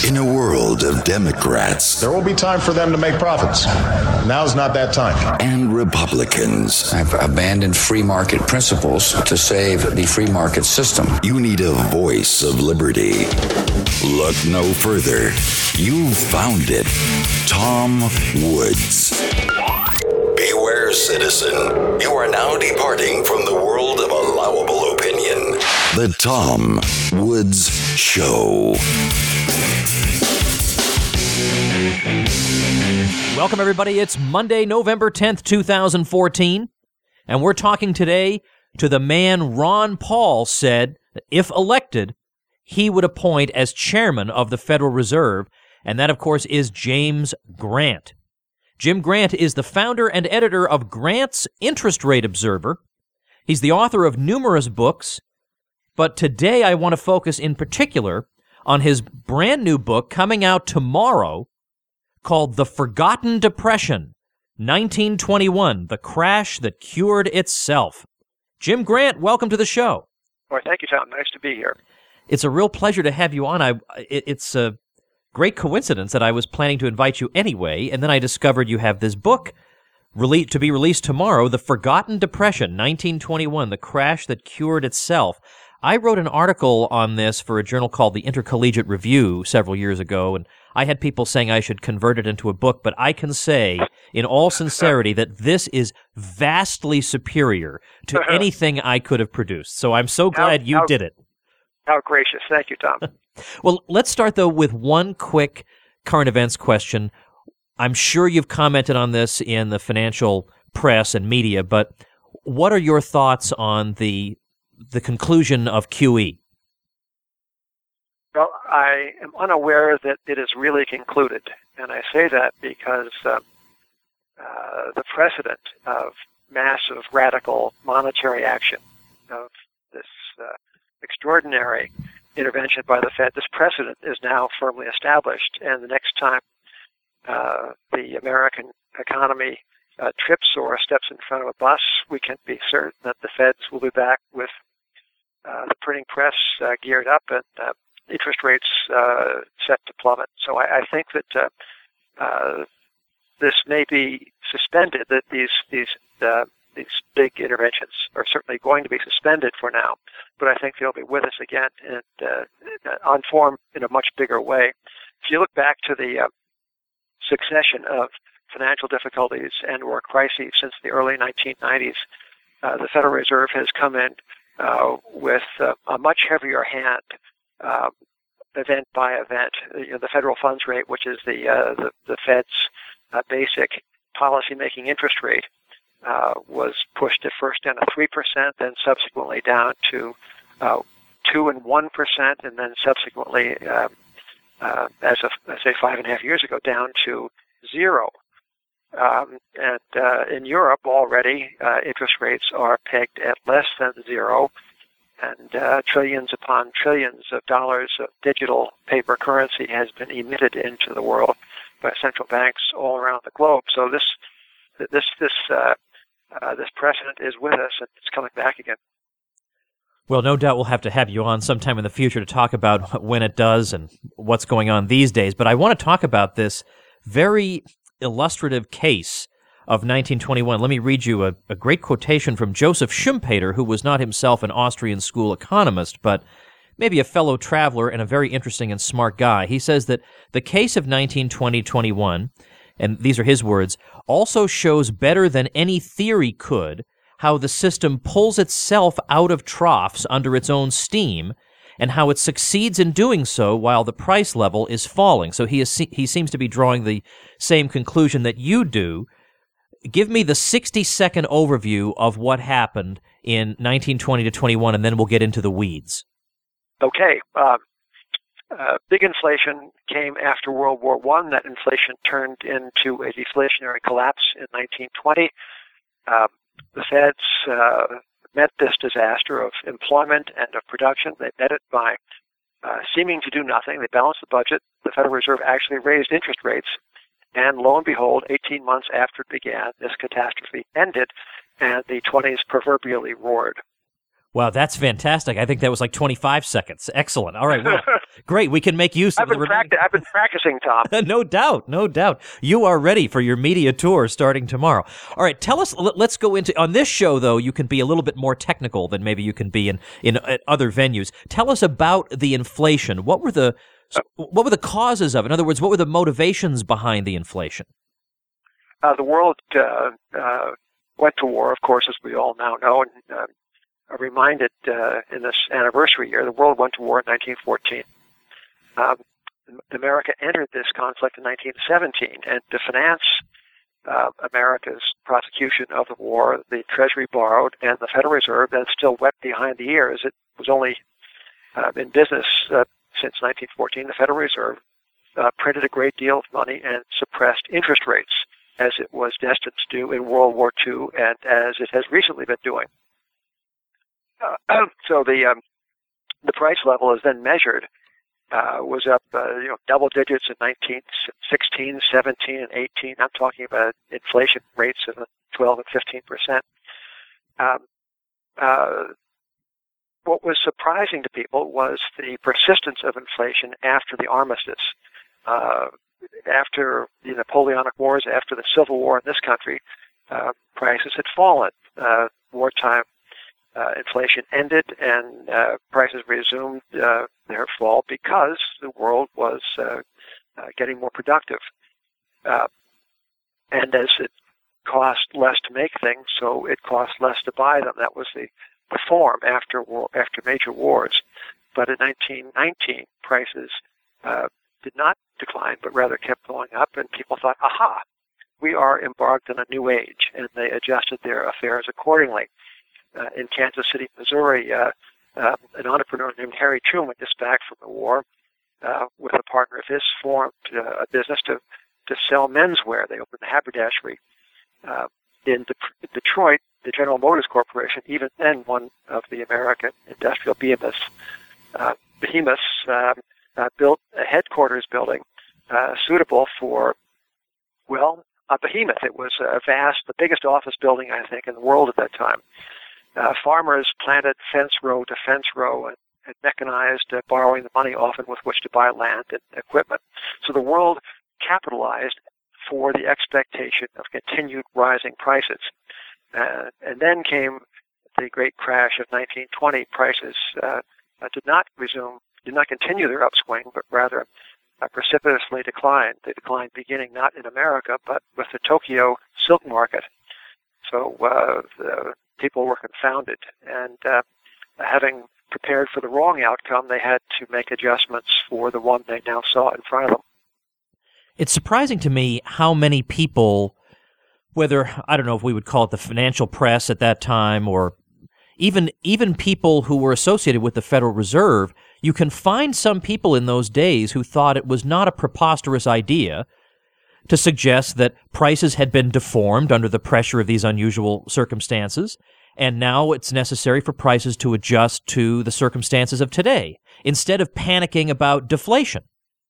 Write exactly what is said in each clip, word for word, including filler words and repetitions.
In a world of Democrats, there will be time for them to make profits. Now's not that time. And Republicans. I've abandoned free market principles to save the free market system. You need a voice of liberty. Look no further. You've found it. Tom Woods. Beware, citizen. You are now departing from the world of allowable opinion. The Tom Woods Show. Welcome, everybody. It's Monday, November tenth, twenty fourteen, and we're talking today to the man Ron Paul said that if elected, he would appoint as chairman of the Federal Reserve, and that, of course, is James Grant. Jim Grant is the founder and editor of Grant's Interest Rate Observer. He's the author of numerous books, but today I want to focus in particular on his brand new book coming out tomorrow called The Forgotten Depression, nineteen twenty-one, The Crash That Cured Itself. Jim Grant, welcome to the show. Well, thank you, Tom. Nice to be here. It's a real pleasure to have you on. I, it, it's a great coincidence that I was planning to invite you anyway, and then I discovered you have this book rele- to be released tomorrow, The Forgotten Depression, nineteen twenty-one, The Crash That Cured Itself. I wrote an article on this for a journal called the Intercollegiate Review several years ago, and I had people saying I should convert it into a book, but I can say in all sincerity that this is vastly superior to anything I could have produced. So I'm so glad how, you how, did it. How gracious. Thank you, Tom. Well, let's start, though, with one quick current events question. I'm sure you've commented on this in the financial press and media, but what are your thoughts on the the conclusion of Q E? Well, I am unaware that it is really concluded, and I say that because uh, uh, the precedent of massive, radical monetary action, of this uh, extraordinary intervention by the Fed, this precedent is now firmly established, and the next time uh, the American economy uh, trips or steps in front of a bus, we can be certain that the Feds will be back with uh, the printing press uh, geared up and uh, interest rates uh, set to plummet. So I, I think that uh, uh, this may be suspended, that these these uh, these big interventions are certainly going to be suspended for now, but I think they'll be with us again and uh, on form in a much bigger way. If you look back to the uh, succession of financial difficulties and or crises since the early nineteen nineties, uh, the Federal Reserve has come in uh, with uh, a much heavier hand, uh, event by event. You know, the federal funds rate, which is the uh, the, the Fed's uh, basic policy-making interest rate, uh, was pushed at first down to three percent, then subsequently down to uh, two and one percent, and then subsequently, uh, uh, as of I say five and a half years ago, down to zero. Um, and uh, in Europe already, uh, interest rates are pegged at less than zero, and uh, trillions upon trillions of dollars of digital paper currency has been emitted into the world by central banks all around the globe. So this this this uh, uh, this precedent is with us, and it's coming back again. Well, no doubt we'll have to have you on sometime in the future to talk about when it does and what's going on these days. But I want to talk about this very illustrative case of nineteen twenty-one. Let me read you a, a great quotation from Joseph Schumpeter, who was not himself an Austrian school economist, but maybe a fellow traveler and a very interesting and smart guy. He says that the case of nineteen twenty twenty-one, and these are his words, also shows better than any theory could how the system pulls itself out of troughs under its own steam, and how it succeeds in doing so while the price level is falling. So he is, he seems to be drawing the same conclusion that you do. Give me the sixty-second overview of what happened in nineteen twenty to twenty-one, and then we'll get into the weeds. Okay. Um, uh, big inflation came after World War One. That inflation turned into a deflationary collapse in nineteen twenty. Um, the Feds uh, met this disaster of employment and of production. They met it by uh, seeming to do nothing. They balanced the budget. The Federal Reserve actually raised interest rates. And lo and behold, eighteen months after it began, this catastrophe ended, and the twenties proverbially roared. Wow, that's fantastic. I think that was like twenty-five seconds. Excellent. All right, well, great. We can make use I've of been the remaining... practi- I've been practicing, Tom. No doubt, no doubt. You are ready for your media tour starting tomorrow. All right, tell us, let's go into, on this show, though, you can be a little bit more technical than maybe you can be in, in at other venues. Tell us about the inflation. What were the, what were the causes of it? In other words, what were the motivations behind the inflation? Uh, the world uh, uh, went to war, of course, as we all now know, and uh, reminded uh, in this anniversary year, the world went to war in nineteen fourteen. Um, America entered this conflict in nineteen seventeen, and to finance uh, America's prosecution of the war, the Treasury borrowed, and the Federal Reserve then still wept behind the ears. It was only uh, in business uh, since nineteen fourteen. The Federal Reserve uh, printed a great deal of money and suppressed interest rates, as it was destined to do in World War Two, and as it has recently been doing. Uh, so the um, the price level is then measured uh, was up uh, you know double digits in nineteen sixteen, seventeen, and eighteen. I'm talking about inflation rates of twelve and fifteen percent. Um, uh, what was surprising to people was the persistence of inflation after the armistice. Uh, after the Napoleonic Wars, after the Civil War in this country, uh, prices had fallen. Uh, wartime Uh, inflation ended, and uh, prices resumed uh, their fall because the world was uh, uh, getting more productive. Uh, and as it cost less to make things, so it cost less to buy them. That was the, the form after war, after major wars. But in nineteen nineteen, prices uh, did not decline, but rather kept going up, and people thought, aha, we are embarked on a new age, and they adjusted their affairs accordingly. Uh, in Kansas City, Missouri, uh, uh, an entrepreneur named Harry Truman, just back from the war, uh, with a partner of his, formed uh, a business to, to sell menswear. They opened a haberdashery. Uh, in De- Detroit, the General Motors Corporation, even then one of the American industrial behemoths, uh, behemoths uh, uh, built a headquarters building uh, suitable for, well, a behemoth. It was a vast, the biggest office building, I think, in the world at that time. Uh, farmers planted fence row to fence row and, and mechanized, uh, borrowing the money often with which to buy land and equipment. So the world capitalized for the expectation of continued rising prices. Uh, and then came the great crash of nineteen twenty. Prices uh, uh, did not resume, did not continue their upswing, but rather uh, precipitously declined. They declined beginning not in America, but with the Tokyo silk market. So uh, the people were confounded, and uh, having prepared for the wrong outcome, they had to make adjustments for the one they now saw in front of them. It's surprising to me how many people, whether, I don't know if we would call it the financial press at that time, or even even people who were associated with the Federal Reserve, you can find some people in those days who thought it was not a preposterous idea to suggest that prices had been deformed under the pressure of these unusual circumstances, and now it's necessary for prices to adjust to the circumstances of today, instead of panicking about deflation.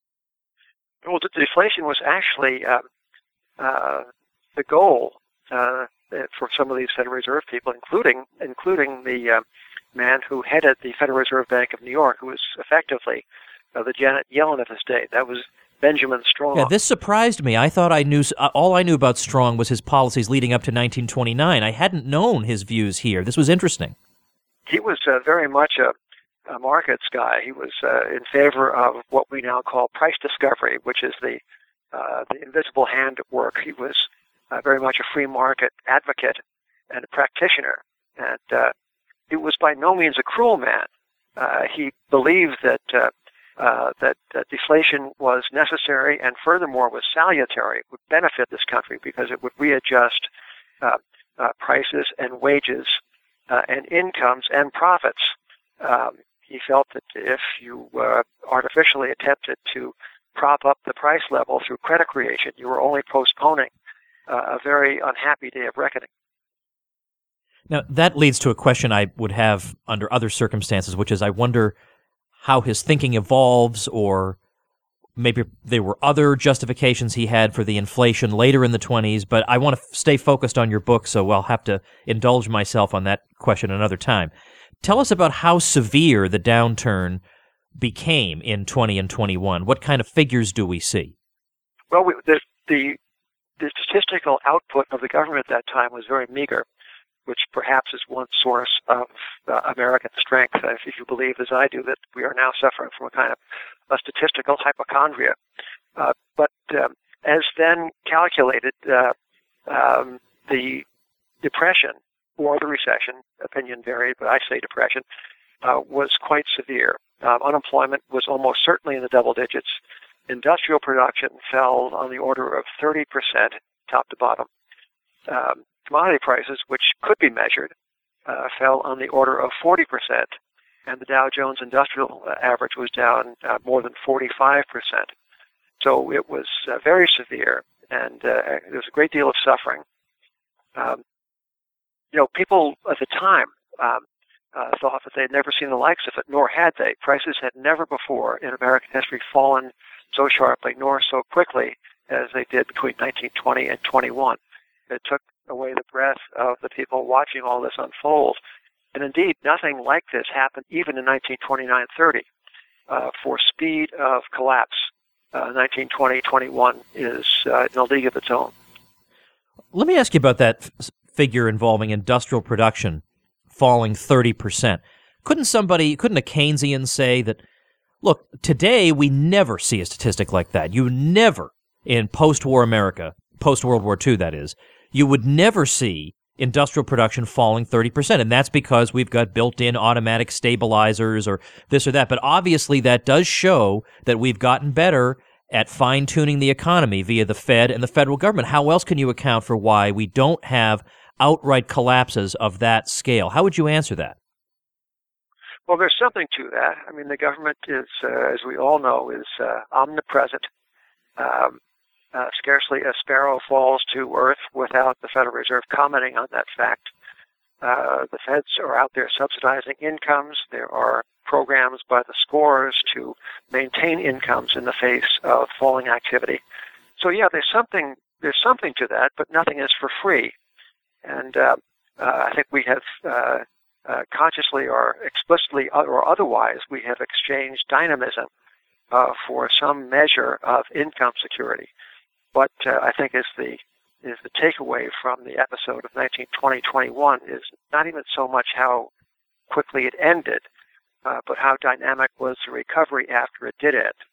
Well, the deflation was actually uh, uh, the goal uh, for some of these Federal Reserve people, including including the uh, man who headed the Federal Reserve Bank of New York, who was effectively uh, the Janet Yellen of his day. That was Benjamin Strong. Yeah, this surprised me. I thought I knew uh, all I knew about Strong was his policies leading up to nineteen twenty-nine. I hadn't known his views here. This was interesting. He was uh, very much a, a markets guy. He was uh, in favor of what we now call price discovery, which is the uh, the invisible hand at work. He was uh, very much a free market advocate and a practitioner, and uh, he was by no means a cruel man. Uh, he believed that. Uh, Uh, that, that deflation was necessary and furthermore was salutary. It would benefit this country because it would readjust uh, uh, prices and wages uh, and incomes and profits. Um, he felt that if you uh, artificially attempted to prop up the price level through credit creation, you were only postponing uh, a very unhappy day of reckoning. Now, that leads to a question I would have under other circumstances, which is I wonder how his thinking evolves, or maybe there were other justifications he had for the inflation later in the twenties, but I want to stay focused on your book, so I'll have to indulge myself on that question another time. tell us about how severe the downturn became in twenty and twenty-one. What kind of figures do we see? Well, we, the, the the statistical output of the government at that time was very meager, which perhaps is one source of uh, American strength. If, if you believe, as I do, that we are now suffering from a kind of a statistical hypochondria. Uh, but um, as then calculated, uh, um, the depression or the recession, opinion varied, but I say depression, uh, was quite severe. Um, unemployment was almost certainly in the double digits. Industrial production fell on the order of thirty percent, top to bottom. Um, commodity prices, which could be measured, uh, fell on the order of forty percent, and the Dow Jones Industrial Average was down uh, more than forty-five percent. So it was uh, very severe, and uh, there was a great deal of suffering. Um, you know, people at the time um, uh, thought that they had never seen the likes of it, nor had they. Prices had never before in American history fallen so sharply, nor so quickly as they did between nineteen twenty and twenty-one. It took away the breath of the people watching all this unfold. And indeed, nothing like this happened even in nineteen twenty-nine thirty. Uh, for speed of collapse, uh, nineteen twenty twenty-one is uh, in a league of its own. Let me ask you about that f- figure involving industrial production falling thirty percent. Couldn't somebody, couldn't a Keynesian say that, look, today we never see a statistic like that. You never, in post-war America, post-World War Two that is, you would never see industrial production falling thirty percent, and that's because we've got built-in automatic stabilizers or this or that. But obviously that does show that we've gotten better at fine-tuning the economy via the Fed and the federal government. How else can you account for why we don't have outright collapses of that scale? How would you answer that? Well, there's something to that. I mean, the government is, uh, as we all know, is uh, omnipresent. Um, uh, scarcely a sparrow falls to earth without the Federal Reserve commenting on that fact. Uh, the feds are out there subsidizing incomes. There are programs by the scores to maintain incomes in the face of falling activity. So, yeah, there's something there's something to that, but nothing is for free. And uh, uh, I think we have uh, uh, consciously or explicitly or otherwise, we have exchanged dynamism uh, for some measure of income security. What uh, I think is the is the takeaway from the episode of nineteen twenty twenty-one is not even so much how quickly it ended, uh, but how dynamic was the recovery after it did end.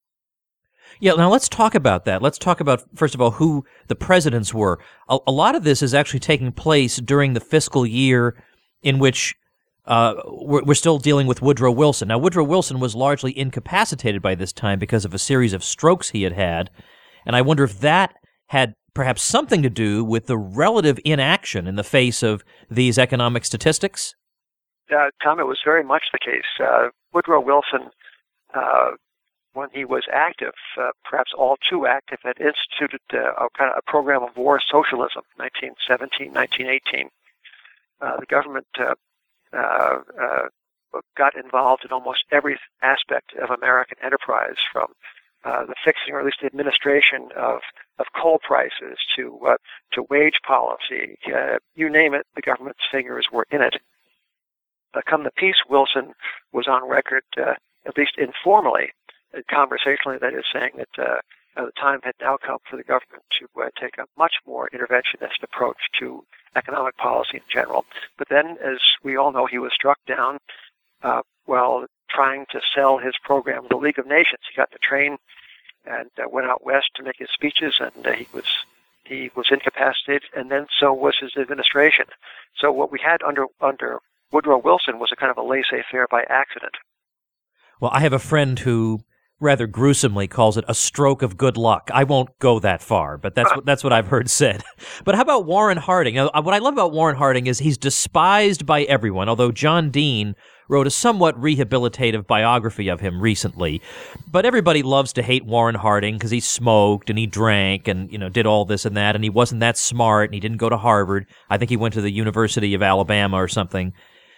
Yeah, now let's talk about that. Let's talk about, first of all, who the presidents were. A, a lot of this is actually taking place during the fiscal year in which uh, we're, we're still dealing with Woodrow Wilson. Now, Woodrow Wilson was largely incapacitated by this time because of a series of strokes he had had, and I wonder if that had perhaps something to do with the relative inaction in the face of these economic statistics? Uh, Tom, it was very much the case. Uh, Woodrow Wilson, uh, when he was active, uh, perhaps all too active, had instituted uh, a kind of a program of war socialism, nineteen seventeen, nineteen eighteen. Uh, the government uh, uh, uh, got involved in almost every aspect of American enterprise, from Uh, the fixing, or at least the administration of, of coal prices to uh, to wage policy. Uh, you name it, the government's fingers were in it. Uh, come the peace, Wilson was on record, uh, at least informally, uh, conversationally, that is, saying that uh, uh, the time had now come for the government to uh, take a much more interventionist approach to economic policy in general. But then, as we all know, he was struck down uh, while trying to sell his program to the League of Nations. He got in a train and uh, went out west to make his speeches, and uh, he was he was incapacitated, and then so was his administration. So what we had under under Woodrow Wilson was a kind of a laissez-faire by accident. Well, I have a friend who rather gruesomely calls it a stroke of good luck. I won't go that far, but that's what, that's what I've heard said. But how about Warren Harding? Now, what I love about Warren Harding is he's despised by everyone, although John Dean wrote a somewhat rehabilitative biography of him recently. But everybody loves to hate Warren Harding because he smoked and he drank and, you know, did all this and that, and he wasn't that smart, and he didn't go to Harvard. I think he went to the University of Alabama or something.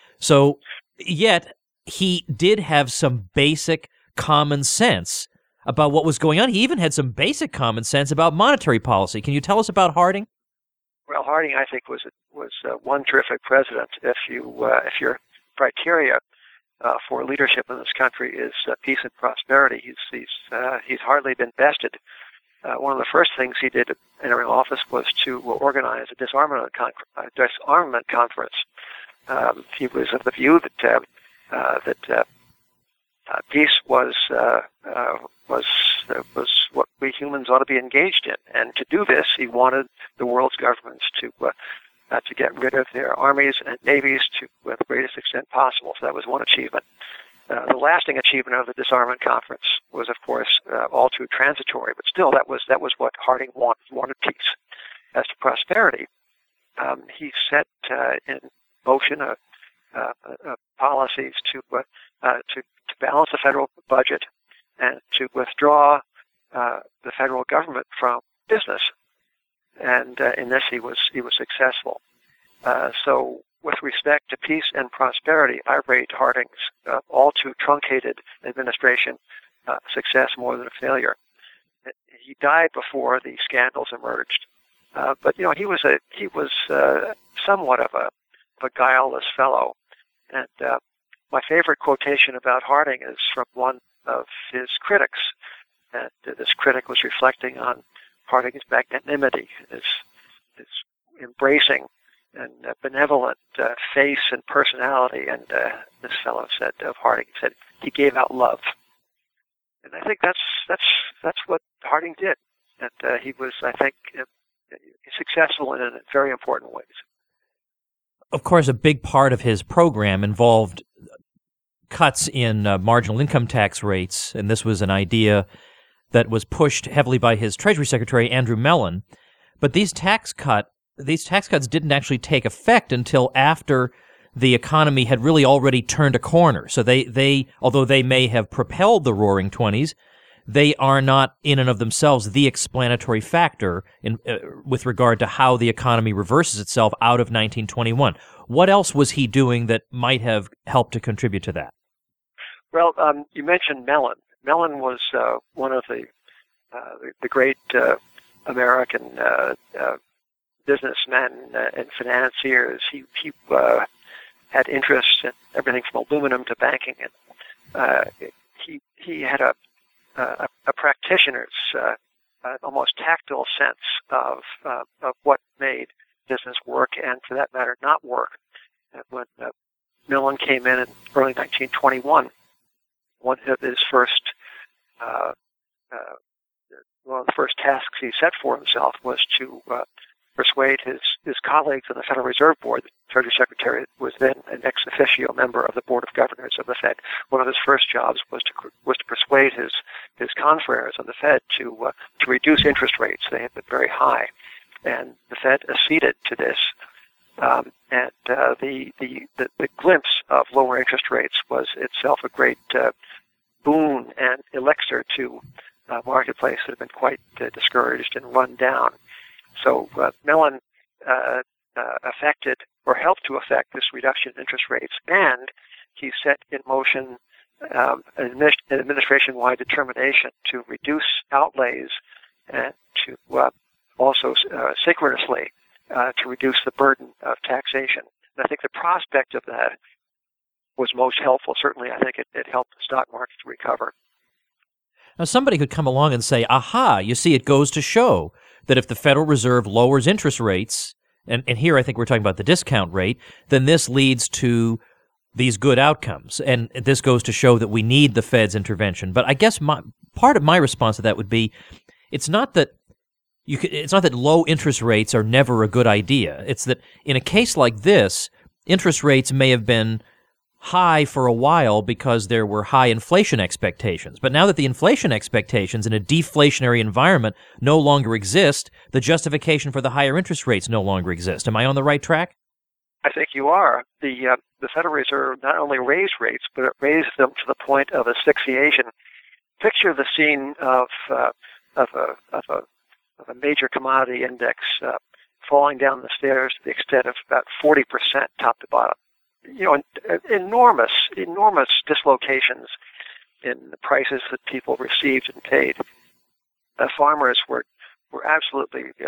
So, yet, he did have some basic common sense about what was going on. He even had some basic common sense about monetary policy. Can you tell us about Harding? Well, Harding, I think, was was uh, one terrific president. If you uh, if you're criteria uh, for leadership in this country is uh, peace and prosperity. He's he's uh, he's hardly been bested. Uh, one of the first things he did entering office was to organize a disarmament con- uh, disarmament conference. Um, he was of the view that uh, uh, that uh, uh, peace was uh, uh, was uh, was what we humans ought to be engaged in, and to do this, he wanted the world's governments to uh, uh, to get rid of their armies and navies to uh, the greatest extent possible. So that was one achievement. Uh, the lasting achievement of the disarmament conference was, of course, uh, all too transitory, but still, that was that was what Harding wanted. He wanted peace. As to prosperity, um, he set uh, in motion a, a, a policies to, uh, uh, to to balance the federal budget and to withdraw uh, the federal government from business. And uh, in this, he was he was successful. Uh, so. With respect to peace and prosperity, I rate Harding's uh, all too truncated administration uh, success more than a failure. He died before the scandals emerged, uh, but you know he was a he was uh, somewhat of a, of a guileless fellow. And uh, my favorite quotation about Harding is from one of his critics, and uh, this critic was reflecting on Harding's magnanimity, his his embracing and uh, benevolent uh, face and personality, and uh, this fellow said of Harding, said he gave out love, and I think that's that's that's what Harding did, and uh, he was, I think, uh, successful in, in very important ways. Of course, a big part of his program involved cuts in uh, marginal income tax rates, and this was an idea that was pushed heavily by his Treasury Secretary Andrew Mellon. But these tax cut These tax cuts didn't actually take effect until after the economy had really already turned a corner. So they, they, although they may have propelled the Roaring Twenties, they are not in and of themselves the explanatory factor in uh, with regard to how the economy reverses itself out of nineteen twenty-one. What else was he doing that might have helped to contribute to that? Well, um, you mentioned Mellon. Mellon was uh, one of the uh, the, the great uh, American uh, uh, businessmen uh, and financiers. He he uh, had interests in everything from aluminum to banking, and uh, he he had a a, a practitioner's uh, uh, almost tactile sense of uh, of what made business work and, for that matter, not work. And when uh, Mellon came in in early nineteen twenty-one, one of his first uh, uh, one of the first tasks he set for himself was to uh, persuade his, his colleagues on the Federal Reserve Board. The Treasury Secretary was then an ex officio member of the Board of Governors of the Fed. One of his first jobs was to was to persuade his his confreres on the Fed to uh, to reduce interest rates. They had been very high, and the Fed acceded to this. Um, and uh, the, the the the glimpse of lower interest rates was itself a great uh, boon and elixir to a marketplace that had been quite uh, discouraged and run down. So uh, Mellon uh, uh, affected or helped to affect this reduction in interest rates, and he set in motion um, an administration-wide determination to reduce outlays and to uh, also uh, synchronously uh, to reduce the burden of taxation. And I think the prospect of that was most helpful. Certainly, I think it, it helped the stock market to recover. Now, somebody could come along and say, aha, you see, it goes to show that if the Federal Reserve lowers interest rates, and, and here I think we're talking about the discount rate, then this leads to these good outcomes. And this goes to show that we need the Fed's intervention. But I guess my, part of my response to that would be, it's not that you could, it's not that low interest rates are never a good idea. It's that in a case like this, interest rates may have been high for a while because there were high inflation expectations. But now that the inflation expectations in a deflationary environment no longer exist, the justification for the higher interest rates no longer exist. Am I on the right track? I think you are. The uh, the Federal Reserve not only raised rates, but it raised them to the point of asphyxiation. Picture the scene of uh, of a of a of a major commodity index uh, falling down the stairs to the extent of about forty percent top to bottom. You know, enormous, enormous dislocations in the prices that people received and paid. Uh, farmers were were absolutely uh,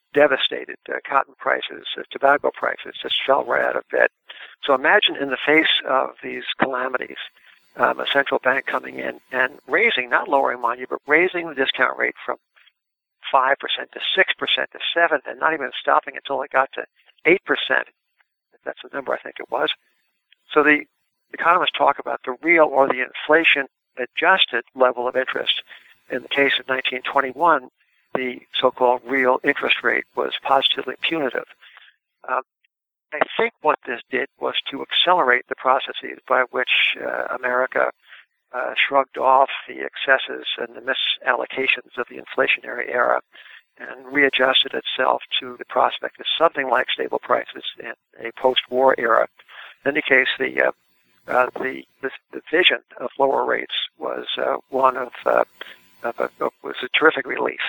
devastated. Uh, cotton prices, uh, tobacco prices just fell right out of bed. So imagine in the face of these calamities, um, a central bank coming in and raising, not lowering, mind you, but raising the discount rate from five percent to six percent to seven percent, and not even stopping until it got to eight percent. That's the number I think it was. So the economists talk about the real or the inflation-adjusted level of interest. In the case of nineteen twenty-one, the so-called real interest rate was positively punitive. Um, I think what this did was to accelerate the processes by which uh, America uh, shrugged off the excesses and the misallocations of the inflationary era and readjusted itself to the prospect of something like stable prices in a post-war era. In any case, the uh, uh, the, the the vision of lower rates was uh, one of, uh, of, a, of was a terrific relief.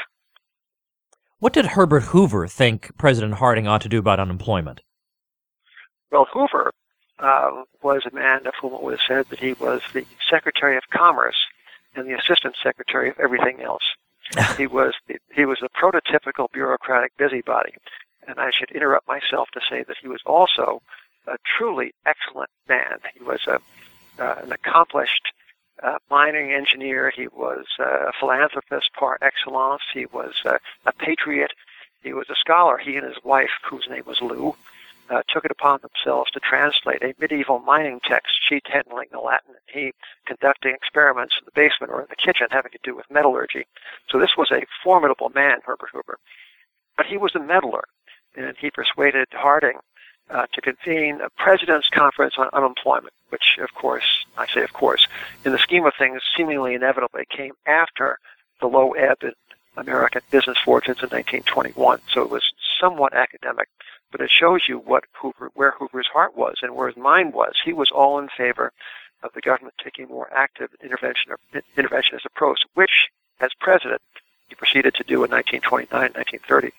What did Herbert Hoover think President Harding ought to do about unemployment? Well, Hoover uh, was a man of whom it was said that he was the Secretary of Commerce and the Assistant Secretary of everything else. he was the, he was a prototypical bureaucratic busybody, and I should interrupt myself to say that he was also a truly excellent man. He was a uh, an accomplished uh, mining engineer. He was uh, a philanthropist par excellence. He was uh, a patriot. He was a scholar. He and his wife, whose name was Lou, uh, took it upon themselves to translate a medieval mining text, she handling the Latin, and he conducting experiments in the basement or in the kitchen having to do with metallurgy. So this was a formidable man, Herbert Hoover. But he was a meddler, and he persuaded Harding uh, to convene a president's conference on unemployment, which, of course, I say of course, in the scheme of things, seemingly inevitably came after the low ebb in American business fortunes in nineteen twenty-one. So it was somewhat academic, but it shows you what Hoover, where Hoover's heart was and where his mind was. He was all in favor of the government taking a more active intervention or interventionist approach, which, as president, he proceeded to do in nineteen twenty-nine, nineteen thirty.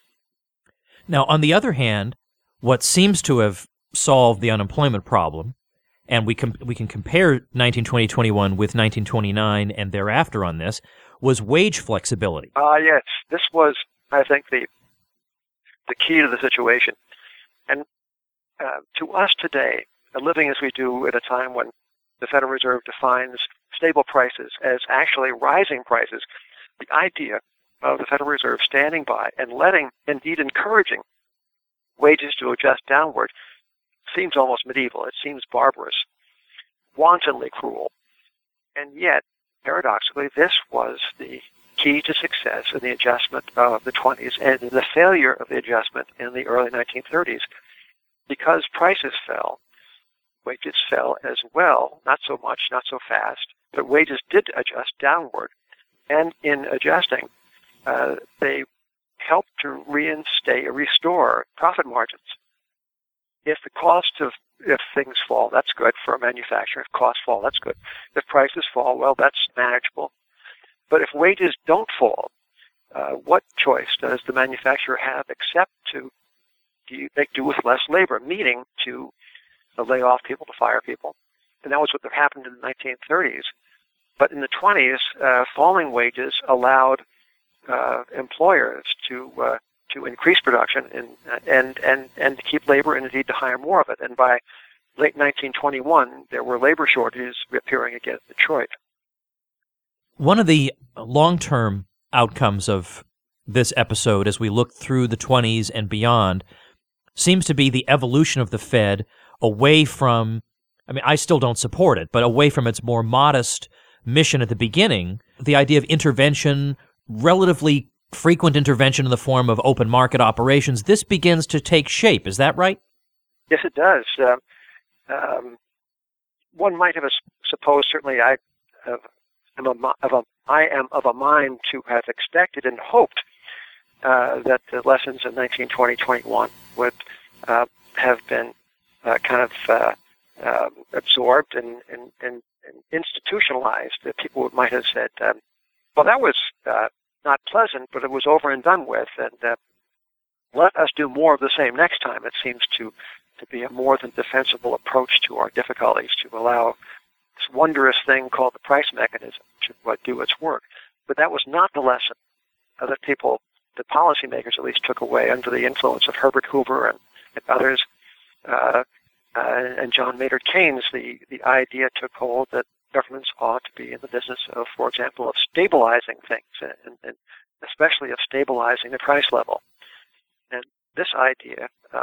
Now, on the other hand, what seems to have solved the unemployment problem, and we com- we can compare nineteen twenty twenty-one with nineteen twenty-nine and thereafter on this, was wage flexibility. Ah, uh, yes. This was, I think, the the key to the situation. And uh, to us today, uh, living as we do at a time when the Federal Reserve defines stable prices as actually rising prices, the idea of the Federal Reserve standing by and letting, indeed encouraging, wages to adjust downward seems almost medieval. It seems barbarous, wantonly cruel. And yet, paradoxically, this was the key to success in the adjustment of the twenties and in the failure of the adjustment in the early nineteen thirties. Because prices fell, wages fell as well, not so much, not so fast, but wages did adjust downward. And in adjusting, uh, they helped to reinstate or restore profit margins. If the cost of, if things fall, that's good for a manufacturer. If costs fall, that's good. If prices fall, well, that's manageable. But if wages don't fall, uh, what choice does the manufacturer have except to do make do with less labor, meaning to uh, lay off people, to fire people? And that was what happened in the nineteen thirties. But in the twenties, uh, falling wages allowed uh, employers to uh, to increase production and, and and and to keep labor and indeed to hire more of it. And by late nineteen twenty-one, there were labor shortages appearing again in Detroit. One of the long-term outcomes of this episode, as we look through the twenties and beyond, seems to be the evolution of the Fed away from, I mean, I still don't support it, but away from its more modest mission at the beginning, the idea of intervention, relatively frequent intervention in the form of open market operations. This begins to take shape. Is that right? Yes, it does. Uh, um, one might have supposed, certainly I have, am a, of a, I am of a mind to have expected and hoped uh, that the lessons of nineteen twenty, twenty-one would uh, have been uh, kind of uh, uh, absorbed and, and, and, and institutionalized. That people might have said, um, well, that was uh, not pleasant, but it was over and done with, and uh, let us do more of the same next time. It seems to, to be a more than defensible approach to our difficulties, to allow this wondrous thing called the price mechanism to uh, do its work. But that was not the lesson uh, that people the policymakers at least took away under the influence of Herbert Hoover and, and others, uh, uh, and John Maynard Keynes, the, the idea took hold that governments ought to be in the business of, for example, of stabilizing things, and, and especially of stabilizing the price level. And this idea uh,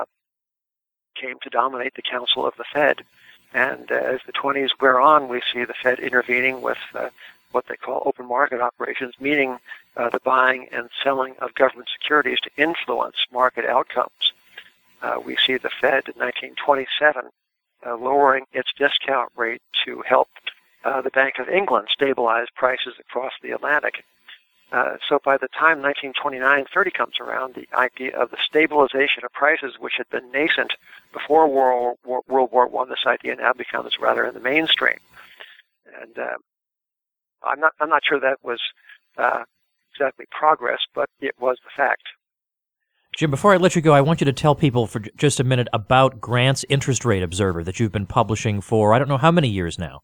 came to dominate the Council of the Fed. And uh, as the twenties wear on, we see the Fed intervening with uh, what they call open market operations, meaning uh, the buying and selling of government securities to influence market outcomes. Uh, we see the Fed in nineteen twenty-seven uh, lowering its discount rate to help uh, the Bank of England stabilize prices across the Atlantic. Uh, so by the time nineteen twenty-nine thirty comes around, the idea of the stabilization of prices, which had been nascent before World War, World War One, this idea now becomes rather in the mainstream. And uh, I'm not I'm not sure that was uh, exactly progress, but it was the fact. Jim, before I let you go, I want you to tell people for j- just a minute about Grant's Interest Rate Observer that you've been publishing for, I don't know how many years now.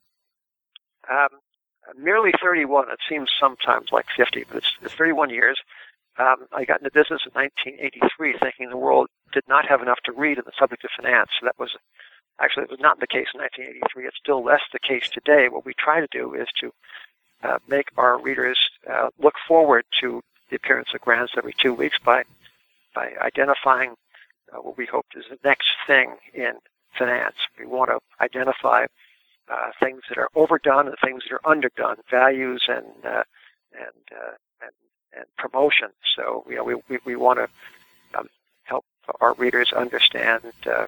Um, merely thirty-one. It seems sometimes like fifty, but it's, it's thirty-one years. Um, I got into business in nineteen eighty-three thinking the world did not have enough to read in the subject of finance. So that was, actually, it was not the case in nineteen eighty-three. It's still less the case today. What we try to do is to uh, make our readers uh, look forward to the appearance of grants every two weeks by by identifying uh, what we hope is the next thing in finance. We want to identify uh, things that are overdone and things that are underdone, values and uh, and, uh, and and promotion. So you know, we we, we want to um, help our readers understand uh,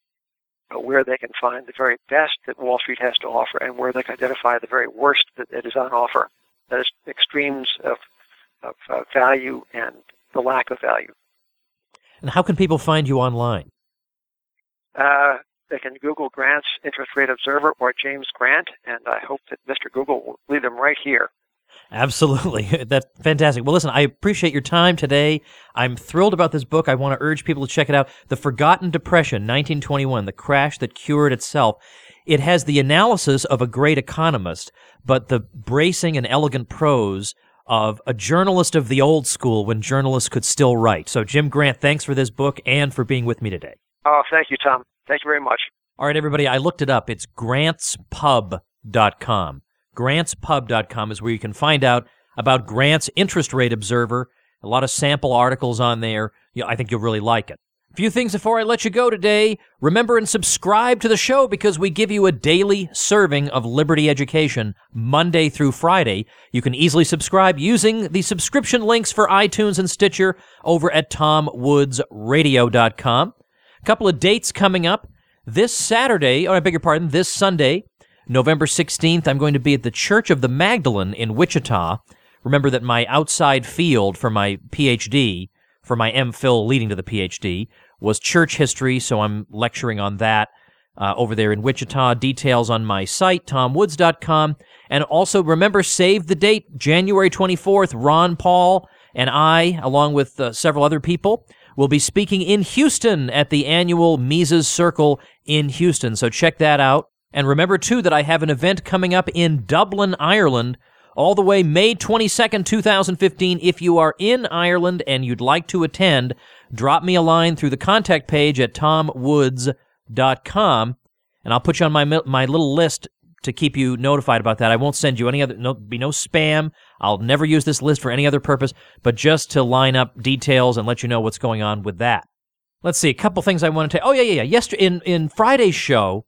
where they can find the very best that Wall Street has to offer, and where they can identify the very worst that, that is on offer. That is extremes of of uh, value and the lack of value. And how can people find you online? Uh, they can Google Grant's Interest Rate Observer or James Grant, and I hope that Mister Google will lead them right here. Absolutely. That's fantastic. Well, listen, I appreciate your time today. I'm thrilled about this book. I want to urge people to check it out. The Forgotten Depression, nineteen twenty-one, The Crash That Cured Itself. It has the analysis of a great economist, but the bracing and elegant prose of a journalist of the old school when journalists could still write. So, Jim Grant, thanks for this book and for being with me today. Oh, thank you, Tom. Thank you very much. All right, everybody, I looked it up. It's grants pub dot com. grants pub dot com is where you can find out about Grant's Interest Rate Observer. A lot of sample articles on there. Yeah, I think you'll really like it. A few things before I let you go today. Remember and subscribe to the show because we give you a daily serving of Liberty education Monday through Friday. You can easily subscribe using the subscription links for iTunes and Stitcher over at tom woods radio dot com. A couple of dates coming up. This Saturday, or I beg your pardon, this Sunday, November sixteenth, I'm going to be at the Church of the Magdalene in Wichita. Remember that my outside field for my P H D, for my M Phil leading to the P H D, was church history, so I'm lecturing on that uh, over there in Wichita. Details on my site, tom woods dot com. And also, remember, save the date, January twenty-fourth, Ron Paul and I, along with uh, several other people, will be speaking in Houston at the annual Mises Circle in Houston, so check that out. And remember, too, that I have an event coming up in Dublin, Ireland, all the way May twenty-second, twenty fifteen. If you are in Ireland and you'd like to attend, drop me a line through the contact page at tom woods dot com, and I'll put you on my my little list to keep you notified about that. I won't send you any other, no, be no spam. I'll never use this list for any other purpose, but just to line up details and let you know what's going on with that. Let's see, a couple things I wanted to... Oh, yeah, yeah, yeah. Yesterday, in, in Friday's show,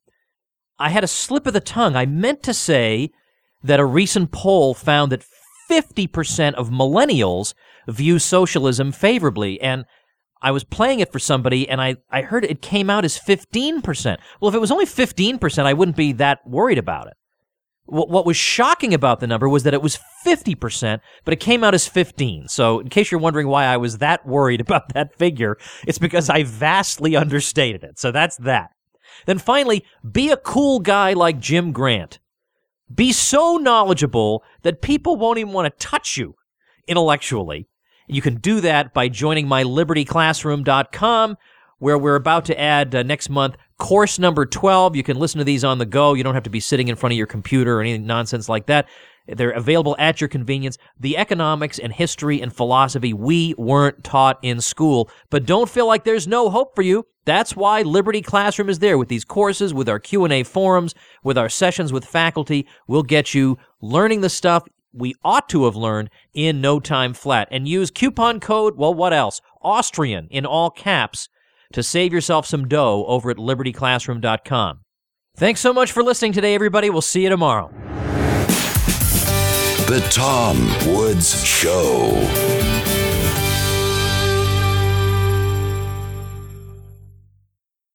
I had a slip of the tongue. I meant to say that a recent poll found that fifty percent of millennials view socialism favorably, and I was playing it for somebody, and I, I heard it came out as fifteen percent. Well, if it was only fifteen percent, I wouldn't be that worried about it. What, what was shocking about the number was that it was fifty percent, but it came out as fifteen. So in case you're wondering why I was that worried about that figure, it's because I vastly understated it. So that's that. Then finally, be a cool guy like Jim Grant. Be so knowledgeable that people won't even want to touch you intellectually. You can do that by joining my liberty classroom dot com, where we're about to add uh, next month course number twelve. You can listen to these on the go. You don't have to be sitting in front of your computer or anything nonsense like that. They're available at your convenience. The economics and history and philosophy we weren't taught in school. But don't feel like there's no hope for you. That's why Liberty Classroom is there with these courses, with our Q and A forums, with our sessions with faculty. We'll get you learning the stuff we ought to have learned in no time flat. And use coupon code, well, what else? Austrian in all caps to save yourself some dough over at liberty classroom dot com. Thanks so much for listening today, everybody. We'll see you tomorrow. The Tom Woods Show.